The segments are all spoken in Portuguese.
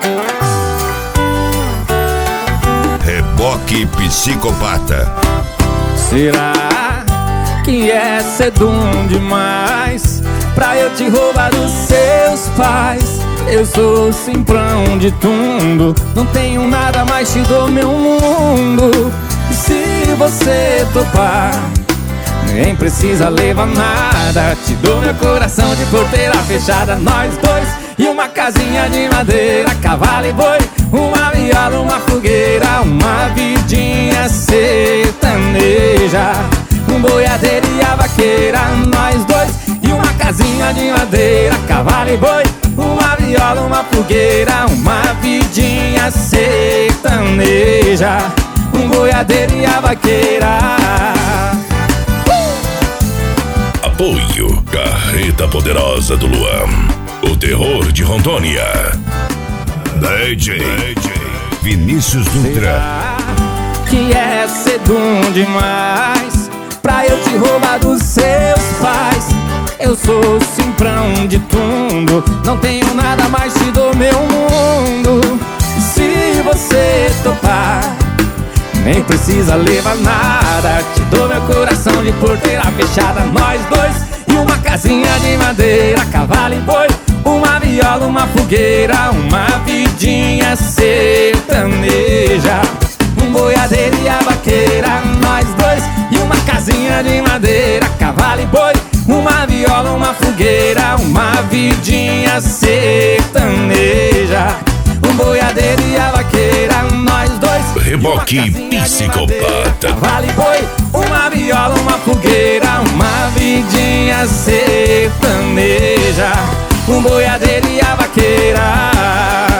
Reboque Psicopata. Será que é cedo demais pra eu te roubar dos seus pais? Eu sou simplão de tudo, não tenho nada, mas te dou meu mundo. E se você topar, nem precisa levar nada, te dou meu coração de porteira fechada. Nós dois e uma casinha de madeira, cavalo e boi, uma viola, uma fogueira, uma vidinha sertaneja, um boiadeiro e a vaqueira. Nós dois e uma casinha de madeira, cavalo e boi, uma viola, uma fogueira, uma vidinha sertaneja, um boiadeiro e a vaqueira. Apoio Carreta Poderosa do Luan, o terror de Rondônia. DJ Vinícius Dutra. Será que é cedo demais pra eu te roubar dos seus pais? Eu sou simplão de tudo, não tenho nada, mas te dou meu mundo. Se você topar, nem precisa levar nada, te dou meu coração de porteira fechada. Nós dois e uma casinha de madeira, cavalo e boi, uma viola, uma fogueira, uma vidinha sertaneja, um boiadeiro e a vaqueira. Nós dois e uma casinha de madeira, cavalo e boi, uma viola, uma fogueira, uma vidinha sertaneja, um boiadeiro e a vaqueira. Nós dois, Reboque Psicopata. cavalo e boi, uma viola, uma fogueira, uma vidinha sertaneja, um boiadeiro e a vaqueira.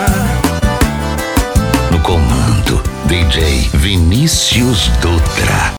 No comando, DJ Vinícius Dutra.